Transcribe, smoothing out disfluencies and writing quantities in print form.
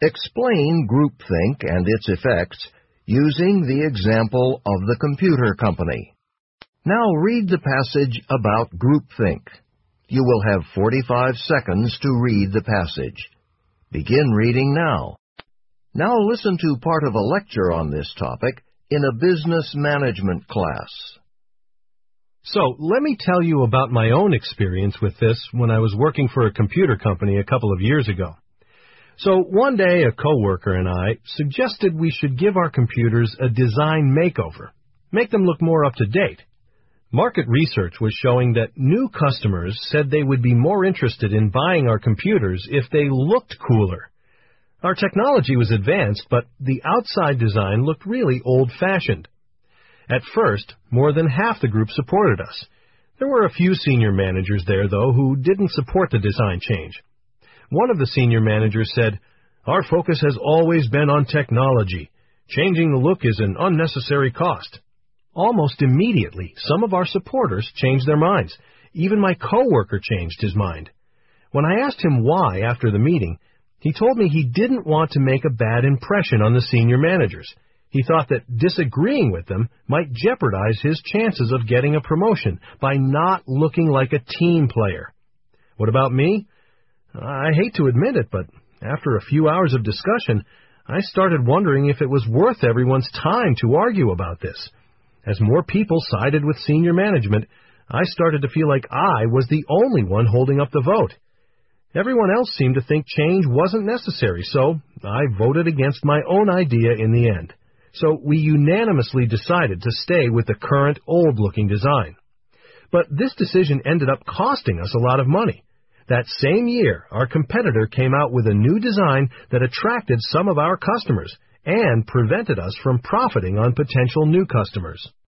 Explain groupthink and its effects using the example of the computer company. Now read the passage about groupthink. You will have 45 seconds to read the passage. Begin reading now. Now listen to part of a lecture on this topic in a business management class. So, let me tell you about my own experience with this when I was working for a computer company a couple of years ago. So, one day a coworker and I suggested we should give our computers a design makeover, make them look more up to date. Market research was showing that new customers said they would be more interested in buying our computers if they looked cooler. Our technology was advanced, but the outside design looked really old-fashioned. At first, more than half the group supported us. There were a few senior managers there, though, who didn't support the design change. One of the senior managers said, "Our focus has always been on technology. Changing the look is an unnecessary cost." Almost immediately, some of our supporters changed their minds. Even my coworker changed his mind. When I asked him why after the meeting, he told me he didn't want to make a bad impression on the senior managers. He thought that disagreeing with them might jeopardize his chances of getting a promotion by not looking like a team player. What about me? I hate to admit it, but after a few hours of discussion, I started wondering if it was worth everyone's time to argue about this. As more people sided with senior management, I started to feel like I was the only one holding up the vote. Everyone else seemed to think change wasn't necessary, so I voted against my own idea in the end. So we unanimously decided to stay with the current old-looking design. But this decision ended up costing us a lot of money. That same year, our competitor came out with a new design that attracted some of our customers and prevented us from profiting on potential new customers.